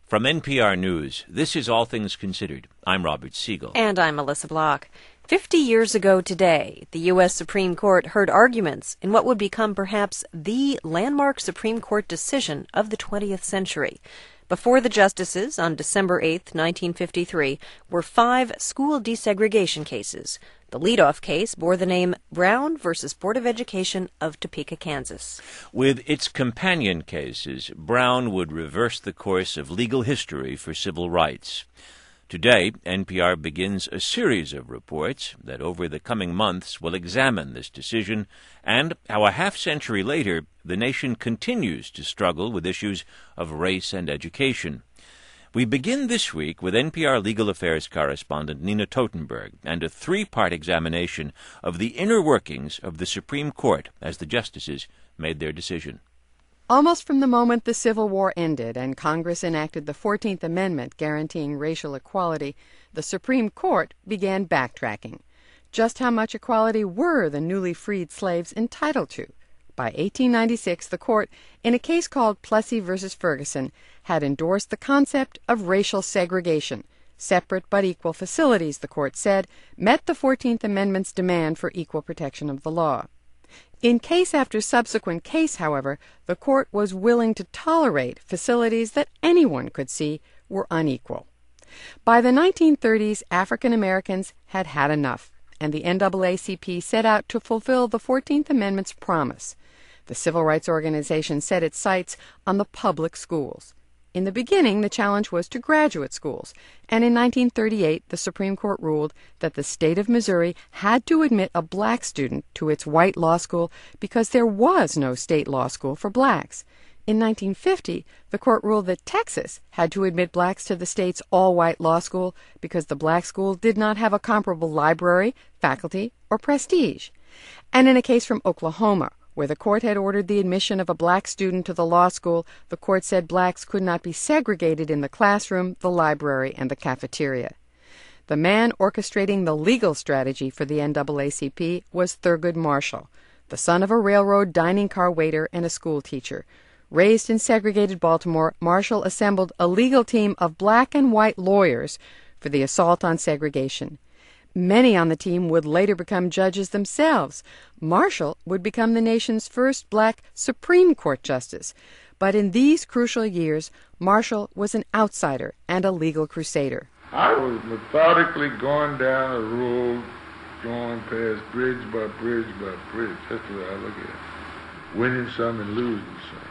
From NPR News, this is All Things Considered. I'm Robert Siegel. And I'm Melissa Block. 50 years ago today, the U.S. Supreme Court heard arguments in what would become perhaps the landmark Supreme Court decision of the 20th century. Before the justices, on December 8, 1953, were 5 school desegregation cases. The leadoff case bore the name Brown v. Board of Education of Topeka, Kansas. With its companion cases, Brown would reverse the course of legal history for civil rights. Today, NPR begins a series of reports that over the coming months will examine this decision and how a half-century later the nation continues to struggle with issues of race and education. We begin this week with NPR legal affairs correspondent Nina Totenberg and a 3-part examination of the inner workings of the Supreme Court as the justices made their decision. Almost from the moment the Civil War ended and Congress enacted the 14th Amendment guaranteeing racial equality, the Supreme Court began backtracking. Just how much equality were the newly freed slaves entitled to? By 1896, the court, in a case called Plessy v. Ferguson, had endorsed the concept of racial segregation. Separate but equal facilities, the court said, met the 14th Amendment's demand for equal protection of the law. In case after subsequent case, however, the court was willing to tolerate facilities that anyone could see were unequal. By the 1930s, African Americans had had enough, and the NAACP set out to fulfill the 14th Amendment's promise. The civil rights organization set its sights on the public schools. In the beginning, the challenge was to graduate schools, and in 1938, the Supreme Court ruled that the state of Missouri had to admit a black student to its white law school because there was no state law school for blacks. In 1950, the court ruled that Texas had to admit blacks to the state's all-white law school because the black school did not have a comparable library, faculty, or prestige. And in a case from Oklahoma, where the court had ordered the admission of a black student to the law school, the court said blacks could not be segregated in the classroom, the library, and the cafeteria. The man orchestrating the legal strategy for the NAACP was Thurgood Marshall, the son of a railroad dining car waiter and a school teacher. Raised in segregated Baltimore, Marshall assembled a legal team of black and white lawyers for the assault on segregation. Many on the team would later become judges themselves. Marshall would become the nation's first black Supreme Court justice. But in these crucial years, Marshall was an outsider and a legal crusader. I was methodically going down a road, going past bridge by bridge by bridge. That's the way I look at it. Winning some and losing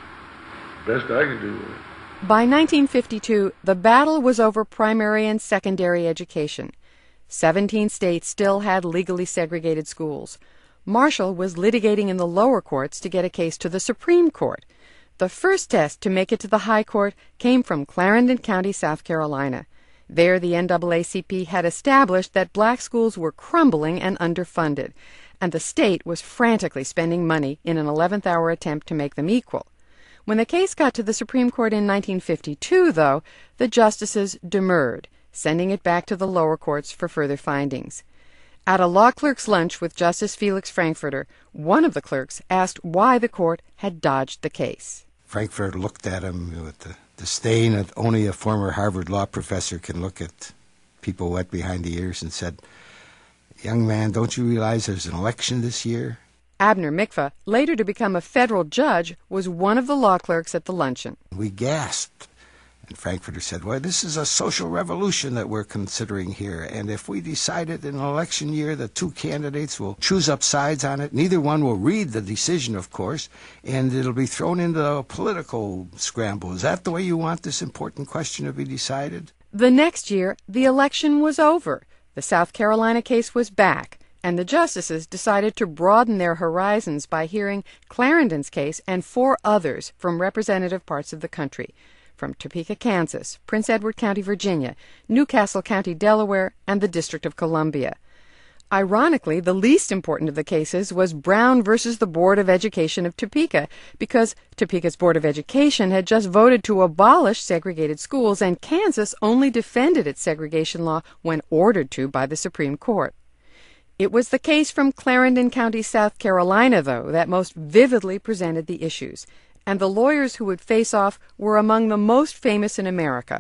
some. Best I can do with it. By 1952, the battle was over primary and secondary education. 17 states still had legally segregated schools. Marshall was litigating in the lower courts to get a case to the Supreme Court. The first test to make it to the High Court came from Clarendon County, South Carolina. There, the NAACP had established that black schools were crumbling and underfunded, and the state was frantically spending money in an 11th-hour attempt to make them equal. When the case got to the Supreme Court in 1952, though, the justices demurred, sending it back to the lower courts for further findings. At a law clerk's lunch with Justice Felix Frankfurter, one of the clerks asked why the court had dodged the case. Frankfurter looked at him with the disdain that only a former Harvard law professor can look at people wet behind the ears and said, "Young man, don't you realize there's an election this year?" Abner Mikva, later to become a federal judge, was one of the law clerks at the luncheon. We gasped. And Frankfurter said, "Well, this is a social revolution that we're considering here, and if we decided in an election year that 2 candidates will choose up sides on it, neither one will read the decision, of course, and it'll be thrown into a political scramble. Is that the way you want this important question to be decided?" The next year, the election was over. The South Carolina case was back, and the justices decided to broaden their horizons by hearing Clarendon's case and 4 others from representative parts of the country, from Topeka, Kansas, Prince Edward County, Virginia, Newcastle County, Delaware, and the District of Columbia. Ironically, the least important of the cases was Brown versus the Board of Education of Topeka, because Topeka's Board of Education had just voted to abolish segregated schools, and Kansas only defended its segregation law when ordered to by the Supreme Court. It was the case from Clarendon County, South Carolina, though, that most vividly presented the issues, and the lawyers who would face off were among the most famous in America: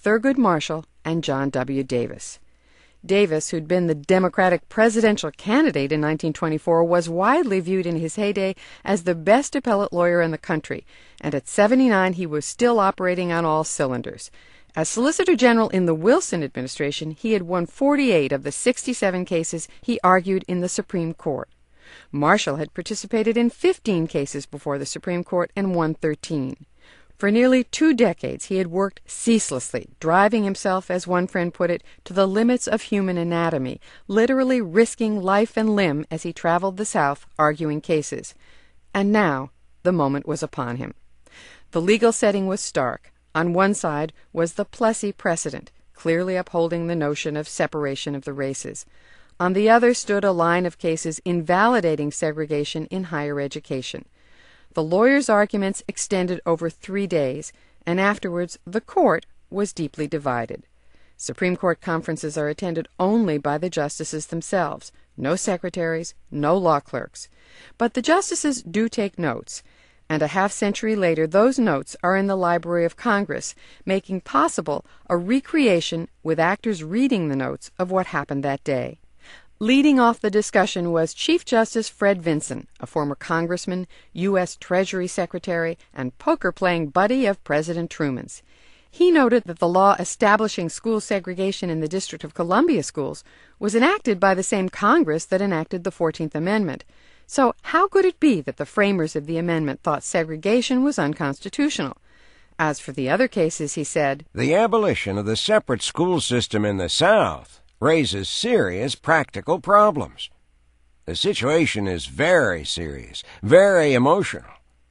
Thurgood Marshall and John W. Davis. Davis, who'd been the Democratic presidential candidate in 1924, was widely viewed in his heyday as the best appellate lawyer in the country, and at 79 he was still operating on all cylinders. As Solicitor General in the Wilson administration, he had won 48 of the 67 cases he argued in the Supreme Court. Marshall had participated in 15 cases before the Supreme Court and won 13. For nearly 2 decades, he had worked ceaselessly, driving himself, as one friend put it, to the limits of human anatomy, literally risking life and limb as he traveled the South arguing cases. And now the moment was upon him. The legal setting was stark. On one side was the Plessy precedent, clearly upholding the notion of separation of the races. On the other stood a line of cases invalidating segregation in higher education. The lawyers' arguments extended over 3 days, and afterwards the court was deeply divided. Supreme Court conferences are attended only by the justices themselves, no secretaries, no law clerks. But the justices do take notes, and a half-century later those notes are in the Library of Congress, making possible a recreation with actors reading the notes of what happened that day. Leading off the discussion was Chief Justice Fred Vinson, a former congressman, U.S. Treasury Secretary, and poker-playing buddy of President Truman's. He noted that the law establishing school segregation in the District of Columbia schools was enacted by the same Congress that enacted the 14th Amendment. So how could it be that the framers of the amendment thought segregation was unconstitutional? As for the other cases, he said, "The abolition of the separate school system in the South raises serious practical problems. The situation is very serious, very emotional.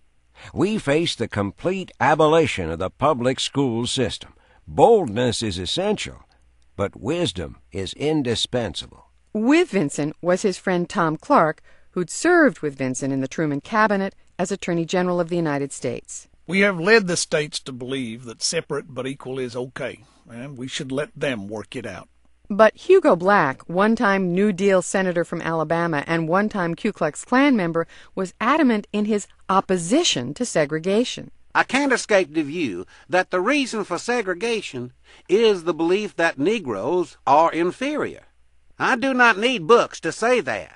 We face the complete abolition of the public school system. Boldness is essential, but wisdom is indispensable." With Vinson was his friend Tom Clark, who'd served with Vinson in the Truman cabinet as Attorney General of the United States. "We have led the states to believe that separate but equal is okay, and we should let them work it out." But Hugo Black, one-time New Deal senator from Alabama and one-time Ku Klux Klan member, was adamant in his opposition to segregation. "I can't escape the view that the reason for segregation is the belief that Negroes are inferior. I do not need books to say that.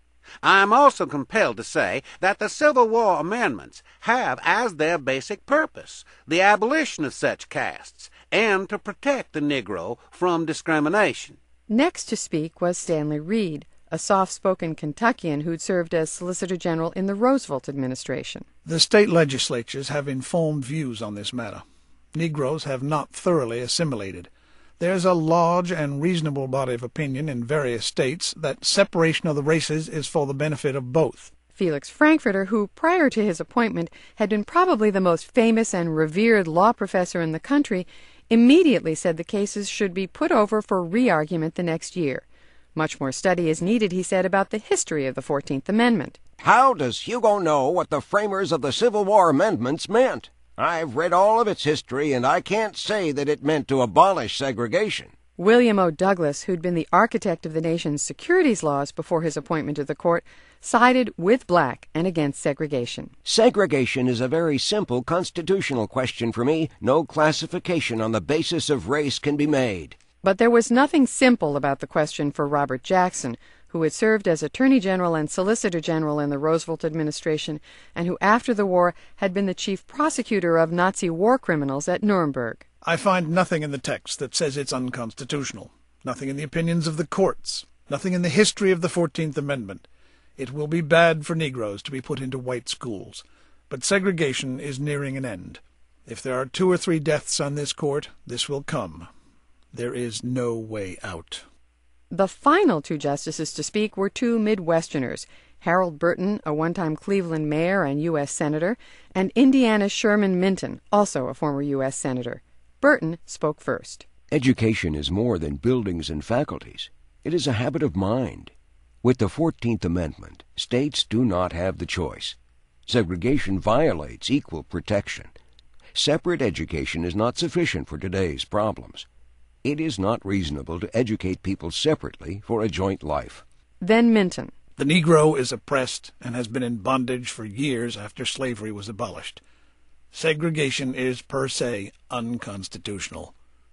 I am also compelled to say that the Civil War amendments have as their basic purpose the abolition of such castes and to protect the Negro from discrimination." Next to speak was Stanley Reed, a soft-spoken Kentuckian who'd served as Solicitor General in the Roosevelt administration. "The state legislatures have informed views on this matter. Negroes have not thoroughly assimilated. There's a large and reasonable body of opinion in various states that separation of the races is for the benefit of both." Felix Frankfurter, who prior to his appointment had been probably the most famous and revered law professor in the country, immediately said the cases should be put over for re-argument the next year. Much more study is needed, he said, about the history of the 14th Amendment. How does Hugo know what the framers of the Civil War amendments meant? I've read all of its history, and I can't say that it meant to abolish segregation. William O. Douglas, who'd been the architect of the nation's securities laws before his appointment to the court, sided with Black and against segregation. Segregation is a very simple constitutional question for me. No classification on the basis of race can be made. But there was nothing simple about the question for Robert Jackson, who had served as Attorney General and Solicitor General in the Roosevelt administration, and who after the war had been the chief prosecutor of Nazi war criminals at Nuremberg. "I find nothing in the text that says it's unconstitutional, nothing in the opinions of the courts, nothing in the history of the 14th Amendment. It will be bad for Negroes to be put into white schools, but segregation is nearing an end. If there are 2 or 3 deaths on this court, this will come. There is no way out." The final 2 justices to speak were 2 Midwesterners, Harold Burton, a one-time Cleveland mayor and U.S. Senator, and Indiana's Sherman Minton, also a former U.S. Senator. Burton spoke first. Education is more than buildings and faculties. It is a habit of mind. With the 14th Amendment, states do not have the choice. Segregation violates equal protection. Separate education is not sufficient for today's problems. It is not reasonable to educate people separately for a joint life. Then Minton. "The Negro is oppressed and has been in bondage for years after slavery was abolished. Segregation is per se unconstitutional.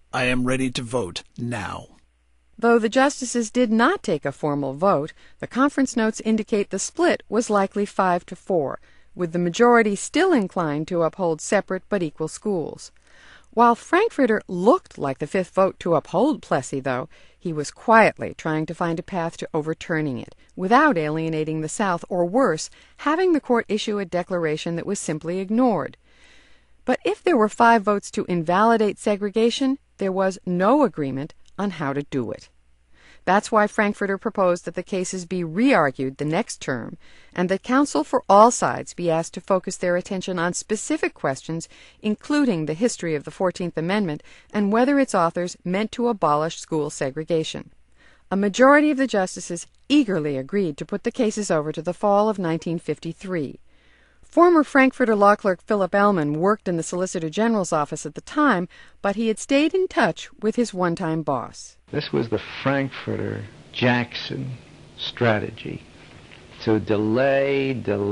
I am ready to vote now. Though the justices did not take a formal vote, the conference notes indicate the split was likely 5-4, with the majority still inclined to uphold separate but equal schools. While Frankfurter looked like the fifth vote to uphold Plessy, though, he was quietly trying to find a path to overturning it, without alienating the South, or worse, having the court issue a declaration that was simply ignored. But if there were 5 votes to invalidate segregation, there was no agreement on how to do it. That's why Frankfurter proposed that the cases be re-argued the next term, and that counsel for all sides be asked to focus their attention on specific questions, including the history of the 14th Amendment and whether its authors meant to abolish school segregation. A majority of the justices eagerly agreed to put the cases over to the fall of 1953. Former Frankfurter law clerk Philip Ellman worked in the Solicitor General's office at the time, but he had stayed in touch with his one-time boss. This was the Frankfurter-Jackson strategy, to delay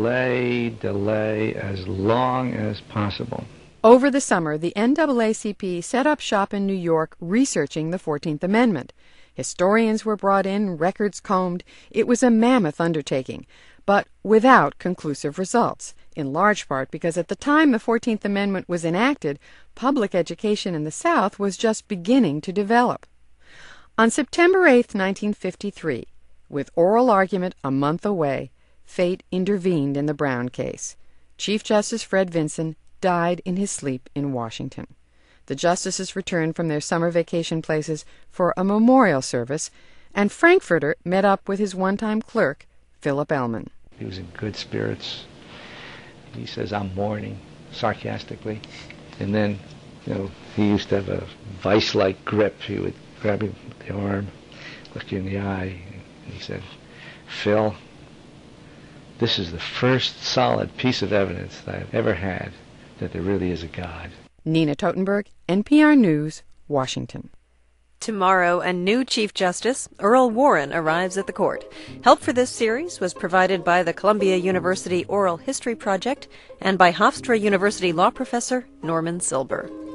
as long as possible. Over the summer, the NAACP set up shop in New York researching the 14th Amendment. Historians were brought in, records combed. It was a mammoth undertaking, but without conclusive results, in large part because at the time the 14th Amendment was enacted, public education in the South was just beginning to develop. On September 8, 1953, with oral argument a month away, fate intervened in the Brown case. Chief Justice Fred Vinson died in his sleep in Washington. The justices returned from their summer vacation places for a memorial service, and Frankfurter met up with his one-time clerk, Philip Ellman. He was in good spirits. He says, "I'm mourning," sarcastically. And then, he used to have a vice-like grip. He would grab you with the arm, look you in the eye, and he said, "Phil, this is the first solid piece of evidence that I've ever had that there really is a God." Nina Totenberg, NPR News, Washington. Tomorrow, a new Chief Justice, Earl Warren, arrives at the court. Help for this series was provided by the Columbia University Oral History Project and by Hofstra University law professor Norman Silber.